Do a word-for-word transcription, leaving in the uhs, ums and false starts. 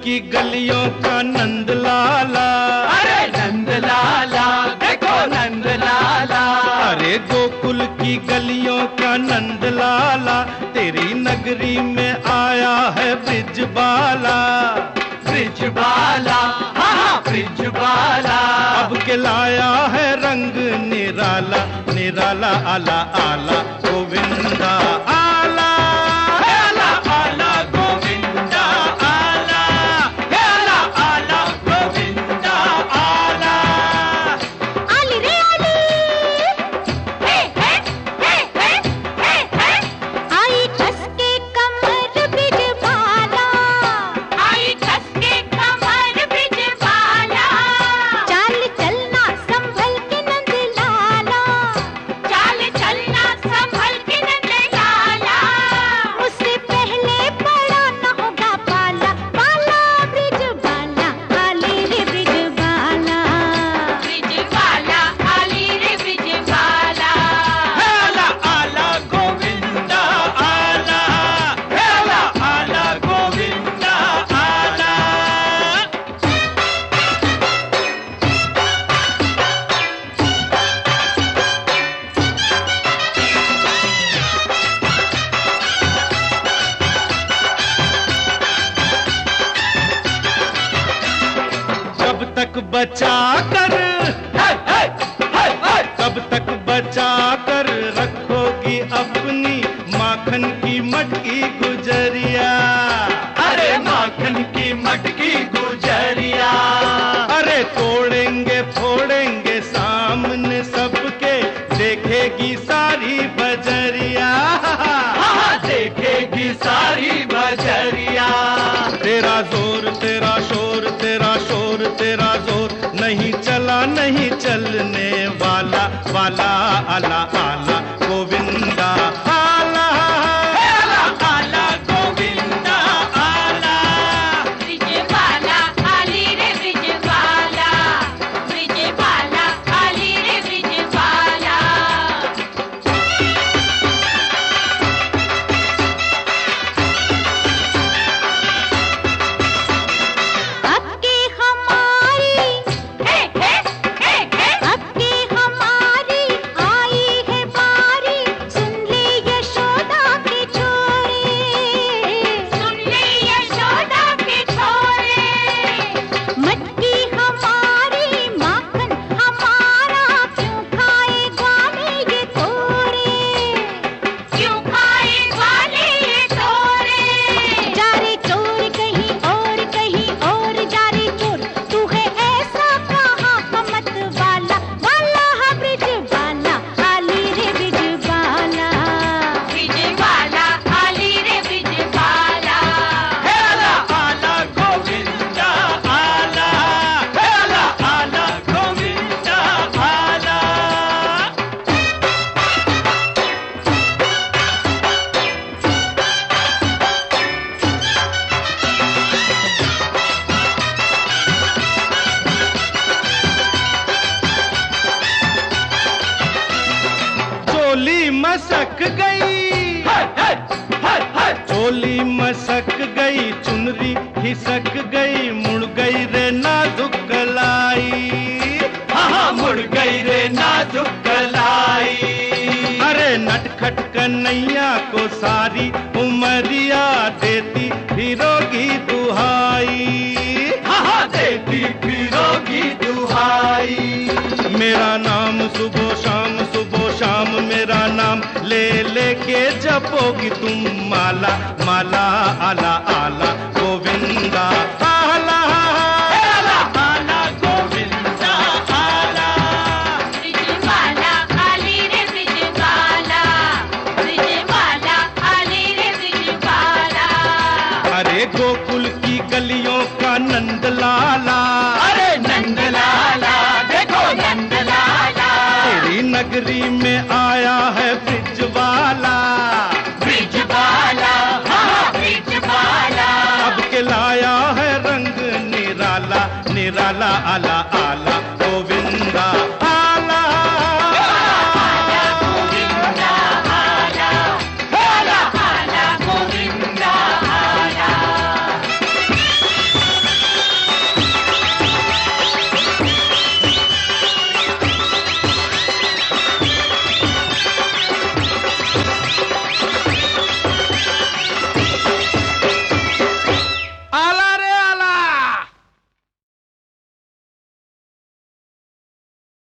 की गलियों का नंद लाला। अरे नंद लाला, देखो नंद लाला। अरे गोकुल की गलियों का नंद लाला, तेरी नगरी में आया है ब्रिजबाला। ब्रिजबाला, हाँ हाँ ब्रिजबाला। अब के लाया है रंग निराला, निराला आला आला गोविंदा आला। आला आला गोविंदा आला, आला आला गोविंदा आला। आली रे आली, हे हे हे हे हे हे। आई कस के कमर ब्रिजबाला, आई कस के कमर ब्रिजबाला। चाल चलना संभल के नंद लाला, चाल चलना संभल के नंद लाला। उससे पहले पड़ा न होगा पाला, पाला ब्रिजबाला, आली रे ब्रिजबाला। ब्रिजबाला, आली रे ब्रिजबाला। आला आला गोविंदा आला, आला आला गोविंदा आला। जब तक बचा कर, हे हे हे हे। तब तक बचा कर रखोगी अपनी माखन की मटकी गुजरिया। अरे माखन की मटकी गुजरिया। अरे तोड़ेंगे फोड़ेंगे सामने सबके, देखेगी सारी बजरिया। हाँ देखेगी सारी बजरिया। तेरा जोर तेरा शोर, तेरा शोर तेरा जोर, नहीं चला नहीं चलने वाला, वाला आला आला गोविंदा आला। आला आला गोविंदा आला। ब्रिजबाला, आली रे ब्रिजबाला। ब्रिजबाला, आली रे ब्रिजबाला। अब के हमारी, हे हे हे हे। अब के हमारी आई है बारी, सुन ले यशोदा के छोरे, सुन ले यशोदा के छोरे। मटकी हमारी माखन हमारा, क्यों खाए ग्वाले ये तोरे, क्यों खाए ग्वाले ये तोरे। जा रे चोर कहीं और कहीं और, जा रे चोर तू है ऐसा कहाँ कमत वाला, वाला है ब्रिजबाला, आली रे ब्रिजबाला। ब्रिजबाला, आली रे ब्रिजबाला। आला आला गोविंदा आला, आला आला गोविंदा आला। चोली मसक गई, हे हे हे हे। चोली मसक गई, चुनरी खिसक गई, मुड़ गई रे नाजुक कलाई। हाँ हाँ मुड़ गई रे नाजुक कलाई। अरे नटखट कन्हैया को सारी उमरिया देती फिरोगी दुहाई। हाँ हाँ देती फिरोगी दुहाई। मेरा नाम सुबह शाम, सुबह शाम मेरा नाम ले लेके जपोगी तुम माला, माला आला आला गोविंदा आला। आला आला गोविंदा आला। ब्रिजबाला, आली रे ब्रिजबाला। ब्रिजबाला, आली रे ब्रिजबाला। अरे गोकुल की गलियों का नंद लाला। अरे नंद लाला, देखो नंद लाला। तेरी नगरी में आया है ब्रिजबाला। ब्रिजबाला, हाँ ब्रिजबाला। अब के लाया है रंग निराला, निराला आला आला गोविंदा।